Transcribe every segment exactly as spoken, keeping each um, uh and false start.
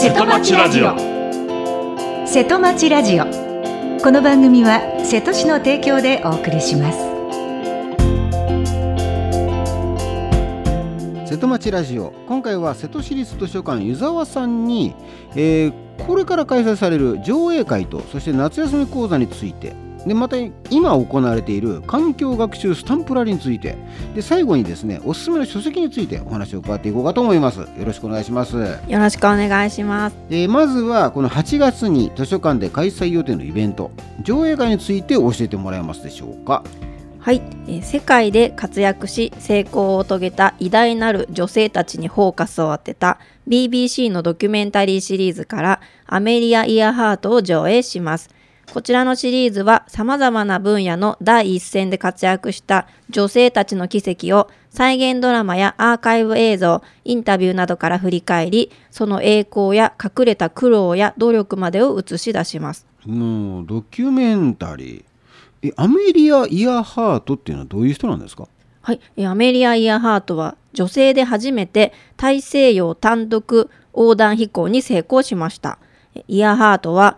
瀬戸町ラジオ。瀬戸町ラジオ。この番組は瀬戸市の提供でお送りします。 瀬戸町ラジオ、今回は瀬戸市立図書館湯沢さんに、えー、これから開催される上映会と、そして夏休み講座についてで、また今行われている環境学習スタンプラリーについてで、最後にですね、おすすめの書籍についてお話を伺っていこうかと思います。よろしくお願いします。 よろしくお願いします。 でまずはこのはちがつに図書館で開催予定のイベント、上映会について教えてもらえますでしょうか。 はい、えー、世界で活躍し成功を遂げた偉大なる女性たちにフォーカスを当てた ビービーシー のドキュメンタリーシリーズからアメリア・イヤハートを上映します。こちらのシリーズは様々な分野の第一線で活躍した女性たちの奇跡を再現ドラマやアーカイブ映像、インタビューなどから振り返り、その栄光や隠れた苦労や努力までを映し出します。 もうドキュメンタリー、えアメリア・イヤハートっていうのはどういう人なんですか。 はい、アメリア・イヤハートは女性で初めて大西洋単独横断飛行に成功しました。イヤハートは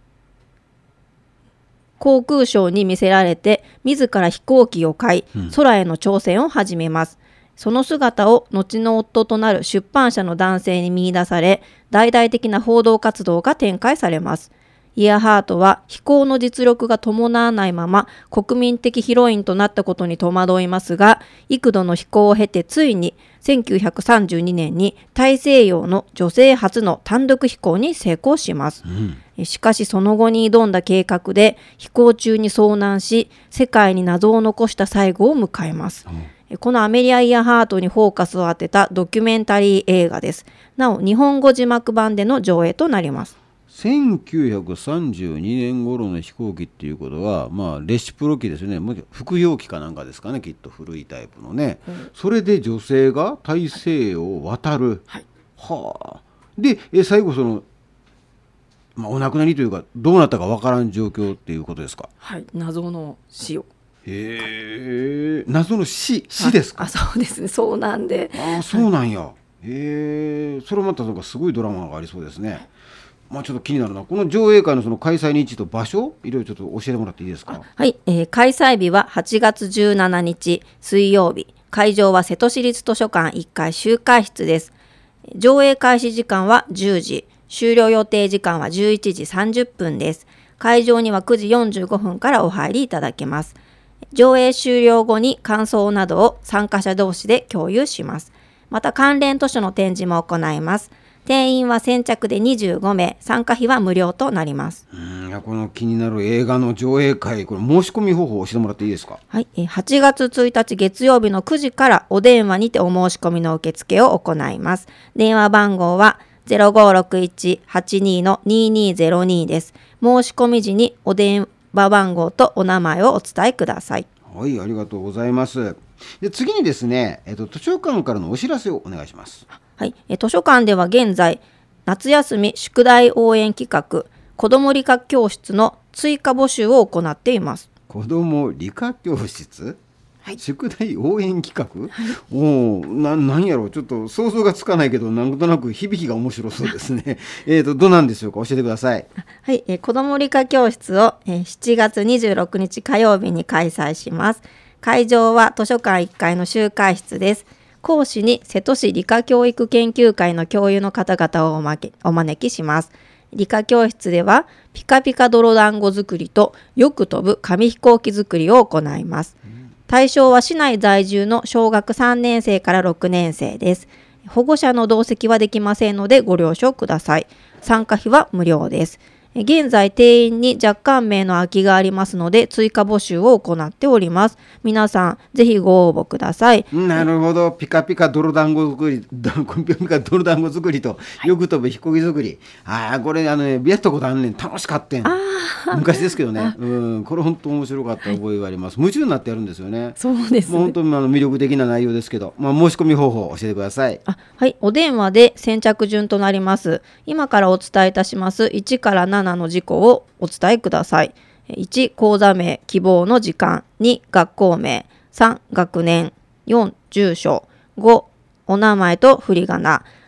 航空ショーに魅せられて自ら飛行機を買い、うん、空への挑戦を始めます。その姿を後の夫となる出版社の男性に見出され、大々的な報道活動が展開されます。イヤハートは飛行の実力が伴わないまま国民的ヒロインとなったことに戸惑いますが、幾度の飛行を経てついにせんきゅうひゃくさんじゅうにねんに大西洋の女性初の単独飛行に成功します、うん、しかしその後に挑んだ計画で飛行中に遭難し、世界に謎を残した最後を迎えます、うん、このアメリア・イヤハートにフォーカスを当てたドキュメンタリー映画です。なお日本語字幕版での上映となります。 せんきゅうひゃくさんじゅうにねん頃の飛行機っていうことは、まあ、レシプロ機ですね。複用機かなんかですかね、きっと古いタイプのね、うん、それで女性が大西洋を渡る、はい、はあ、でえ最後その、まあ、お亡くなりというかどうなったかわからん状況っていうことですか。 はい、謎の死を。 へえ、謎の死死ですか。 あ、そうですね、そうなんで。 あ、そうなんや。へえ、それまたなんかすごいドラマがありそうですね。まあ、ちょっと気になるな。この上映会のその開催日と場所、いろいろちょっと教えてもらっていいですか。 はい、えー、開催日ははちがつじゅうしちにち水曜日。会場は瀬戸市立図書館いっかい集会室です。上映開始時間はじゅうじ、終了予定時間はじゅういちじさんじゅっぷんです。会場にはくじよんじゅうごふんからお入りいただけます。上映終了後に感想などを参加者同士で共有します。また関連図書の展示も行います。定員は先着でにじゅうごめい、参加費は無料となります。 うん、いや、この気になる映画の上映会、これ申し込み方法を教えてもらっていいですか。 はい、はちがつついたち月曜日のくじからお電話にてお申し込みの受付を行います。電話番号は ゼロごろくいちはちに のににゼロに です。申し込み時にお電話番号とお名前をお伝えください。 はい、ありがとうございます。で次にですね、えっと、図書館からのお知らせをお願いします。 はい、図書館では現在夏休み宿題応援企画子ども理科教室の追加募集を行っています。 子ども理科教室、はい、宿題応援企画、はい、おななんやろう、ちょっと想像がつかないけどなんとなく響きが面白そうですねえとどうなんでしょうか、教えてください。 はい、え子ども理科教室をえしちがつにじゅうろくにち火曜日に開催します。会場は図書館いっかいの集会室です。講師に瀬戸市理科教育研究会の教諭の方々をおまけお招きします。理科教室ではピカピカ泥団子作りとよく飛ぶ紙飛行機作りを行います。対象は市内在住の小学さんねんせいからろくねんせいです。保護者の同席はできませんのでご了承ください。参加費は無料です。現在定員に若干名の空きがありますので追加募集を行っております。皆さんぜひご応募ください。 なるほど、ピカピカ泥団子作りピカピカ泥団子作りとよく飛ぶ飛行機作り、はい、あこれあのねやったことあんねん、楽しかったん昔ですけどね、うん、これ本当面白かった覚えがあります、はい、夢中になってやるんですよね。 そうですね、 もう本当にあの魅力的な内容ですけど、まあ、申し込み方法を教えてください。 あ、はい、お電話で先着順となります。今からお伝えいたしますいちからななの事項をお伝えください。いち講座名希望の時間、に学校名、さん学年、よん住所、ごお名前と振り仮名、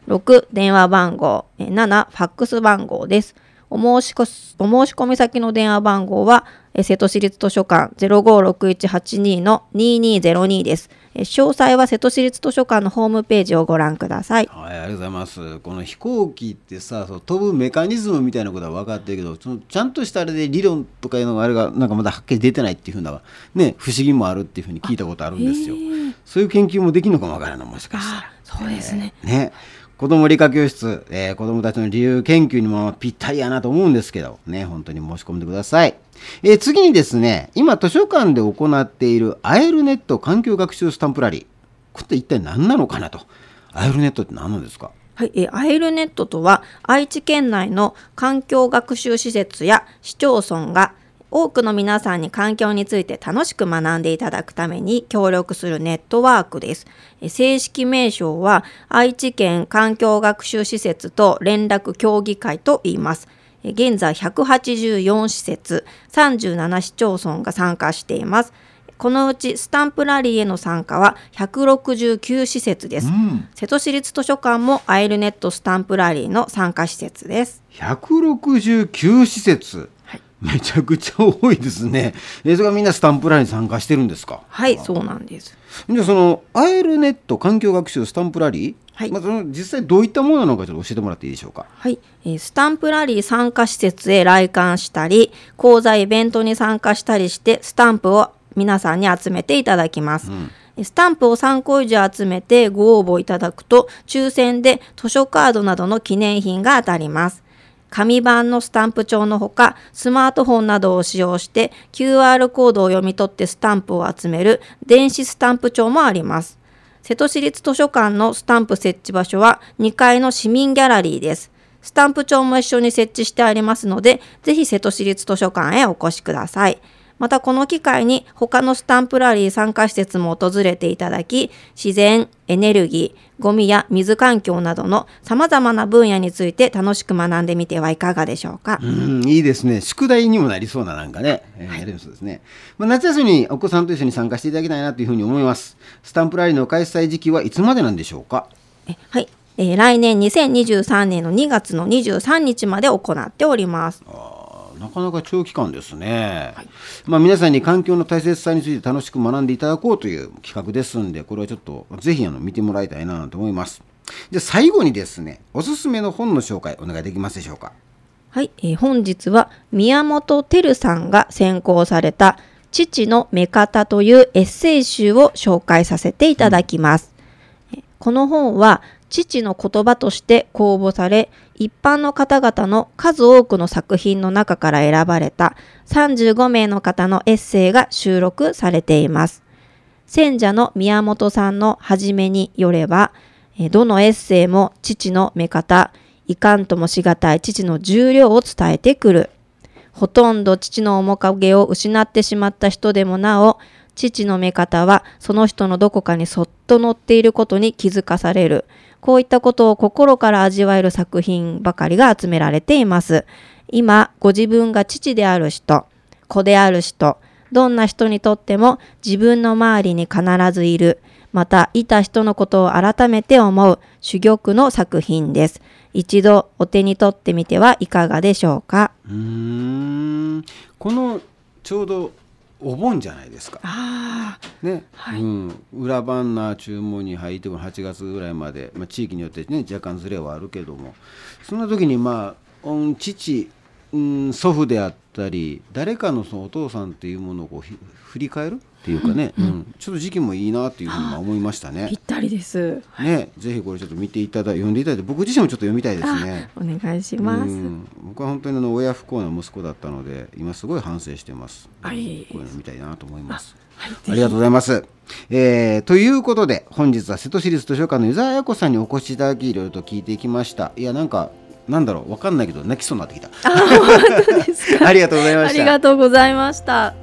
ろく電話番号、ななファックス番号です。お申しこ、お申し込み先の電話番号は瀬戸市立図書館 ゼロごろくいちはちに のににゼロにです。詳細は瀬戸市立図書館のホームページをご覧ください。 はい、ありがとうございます。この飛行機ってさ、そう飛ぶメカニズムみたいなことは分かってるけど、そのちゃんとしたあれで理論とかいうのがあれがなんかまだはっきり出てないっていうふうな、ね、不思議もあるっていうふうに聞いたことあるんですよ。そういう研究もできるのかも分からない、もしかしたら。 そうですね、 えー、ね子ども理科教室、えー、子どもたちの理由研究にもぴったりやなと思うんですけどね、本当に申し込んでください。えー、次にですね、今図書館で行っているアイエルネット環境学習スタンプラリー、これって一体何なのかなと。アイエルネットって何なんですか？ はい、えアイエルネットとは愛知県内の環境学習施設や市町村が多くの皆さんに環境について楽しく学んでいただくために協力するネットワークです。正式名称は愛知県環境学習施設と連絡協議会と言います。現在ひゃくはちじゅうよん施設、さんじゅうなな市町村が参加しています。このうちスタンプラリーへの参加はひゃくろくじゅうきゅう施設です。うん、瀬戸市立図書館もアイエルネットスタンプラリーの参加施設です。 ひゃくろくじゅうきゅう施設、はい、めちゃくちゃ多いですね。えそれがみんなスタンプラリーに参加してるんですか？ はい、そうなんです。 じゃあそのアイエルネット環境学習スタンプラリー、はい、まあ、その実際どういったものなのかちょっと教えてもらっていいでしょうか？ はい、えー、スタンプラリー参加施設へ来館したり、講座イベントに参加したりしてスタンプを皆さんに集めていただきます。うん、スタンプをさんこ以上集めてご応募いただくと抽選で図書カードなどの記念品が当たります。紙版のスタンプ帳のほかスマートフォンなどを使用して キューアール コードを読み取ってスタンプを集める電子スタンプ帳もあります。瀬戸市立図書館のスタンプ設置場所はにかいの市民ギャラリーです。スタンプ帳も一緒に設置してありますので、ぜひ瀬戸市立図書館へお越しください。またこの機会に他のスタンプラリー参加施設も訪れていただき、自然、エネルギー、ゴミや水環境などのさまざまな分野について楽しく学んでみてはいかがでしょうか？ うん、いいですね。宿題にもなりそうななんかね、えーはい、やるそうですね。まあ、夏休みにお子さんと一緒に参加していただきたいなというふうに思います。スタンプラリーの開催時期はいつまでなんでしょうか？ えはい、えー、来年にせんにじゅうさんねんのにがつのにじゅうさんにちまで行っております。 あなかなか長期間ですね。はい、まあ、皆さんに環境の大切さについて楽しく学んでいただこうという企画ですんで、これはちょっとぜひあの見てもらいたいなと思います。じゃあ最後にですね、おすすめの本の紹介お願いできますでしょうか？ はい、えー、本日は宮本照さんが選考された父の目方というエッセイ集を紹介させていただきます。うん、この本は父の言葉として公募され、一般の方々の数多くの作品の中から選ばれたさんじゅうごめいの方のエッセイが収録されています。選者の宮本さんの初めによれば、どのエッセイも父の目方、いかんともしがたい父の重量を伝えてくる。ほとんど父の面影を失ってしまった人でもなお、父の目方はその人のどこかにそっと乗っていることに気づかされる。こういったことを心から味わえる作品ばかりが集められています。今、ご自分が父である人、子である人、どんな人にとっても自分の周りに必ずいる。また、いた人のことを改めて思う珠玉の作品です。一度お手に取ってみてはいかがでしょうか？ うーん、このちょうどお盆じゃないですか。 あね、 はい、 うん、裏バンナー注文に入ってもはちがつぐらいまで、まあ、地域によってね若干ずれはあるけども、そんな時にまあ、うん、父、うん、祖父であったり誰かのそのお父さんっていうものをこう振り返るっていうかね、うんうん、ちょっと時期もいいなっていうふうに思いましたね。 ぴったりです、 ね、ぜひこれちょっと見ていただ読んでいただいて、僕自身もちょっと読みたいですね。 お願いします。うん、 僕は本当にあの親不幸な息子だったので今すごい反省してます。 はい、 こういうの見たいなと思います。 あ、はい、 ありがとうございます。えー、ということで本日は瀬戸市立図書館の湯沢彩子さんにお越しいただきいろいろと聞いていきました。いやなんかなんだろう分かんないけど泣きそうになってきた。 あ、本当ですか。 ありがとうございました。 ありがとうございました。